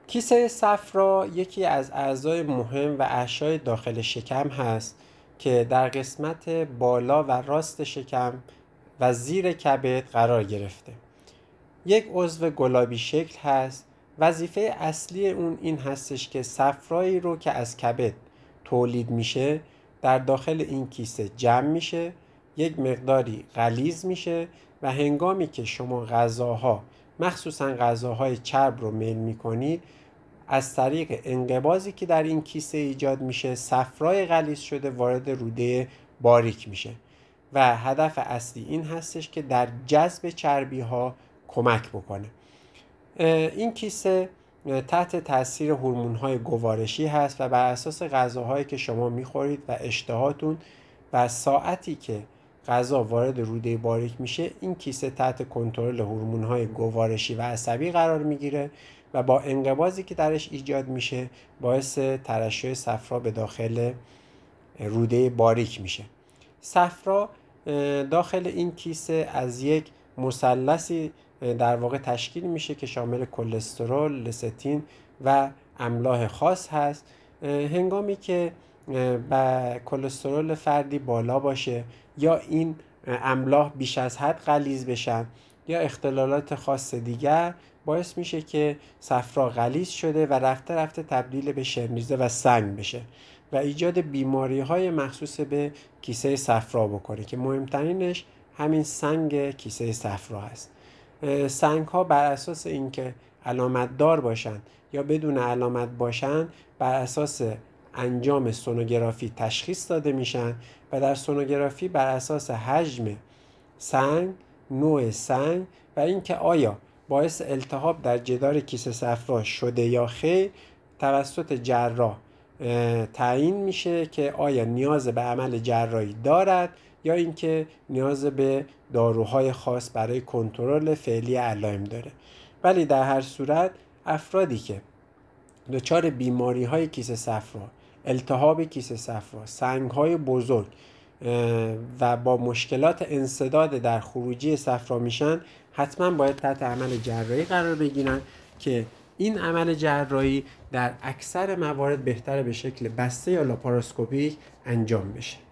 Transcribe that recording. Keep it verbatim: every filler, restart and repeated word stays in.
کیسه صفرا یکی از اعضای مهم و احشای داخل شکم هست که در قسمت بالا و راست شکم و زیر کبد قرار گرفته. یک عضو گلابی شکل هست. وظیفه اصلی اون این هستش که صفرایی رو که از کبد تولید میشه در داخل این کیسه جمع میشه، یک مقداری غلیظ میشه و هنگامی که شما غذاها مخصوصا غذاهای چرب رو میل میکنید، از طریق انقباضی که در این کیسه ایجاد میشه صفرای غلیظ شده وارد روده باریک میشه و هدف اصلی این هستش که در جذب چربی ها کمک بکنه. این کیسه تحت تاثیر هورمون‌های گوارشی هست و بر اساس غذاهایی که شما میخورید و اشتهاتون و ساعتی که غذا وارد روده باریک میشه، این کیسه تحت کنترل هورمون‌های گوارشی و عصبی قرار میگیره و با انقباضی که درش ایجاد میشه باعث ترشح صفرا به داخل روده باریک میشه. صفرا داخل این کیسه از یک مثلثی در واقع تشکیل میشه که شامل کلسترول، لستین و املاح خاص هست. هنگامی که با کلسترول فردی بالا باشه یا این املاح بیش از حد غلیظ بشن یا اختلالات خاص دیگر، باعث میشه که صفرا غلیظ شده و رفته رفته تبدیل به شرنیزه و سنگ بشه و ایجاد بیماری های مخصوص به کیسه صفرا بکنه که مهمترینش همین سنگ کیسه صفرا هست. سنگ ها بر اساس اینکه علامت دار باشن یا بدون علامت باشن بر اساس انجام سونوگرافی تشخیص داده میشن و در سونوگرافی بر اساس حجم سنگ، نوع سنگ و اینکه آیا باعث التهاب در جدار کیسه صفرا شده یا خیر توسط جراح تعیین میشه که آیا نیاز به عمل جراحی دارد یا اینکه نیاز به داروهای خاص برای کنترل فعلی علائم داره. ولی در هر صورت افرادی که دچار بیماری های کیسه صفرا، التهاب کیسه صفرا، سنگ های بزرگ و با مشکلات انسداد در خروجی صفرا میشن، حتما باید تحت عمل جراحی قرار بگیرن که این عمل جراحی در اکثر موارد بهتره به شکل بسته یا لاپاراسکوپیک انجام بشه.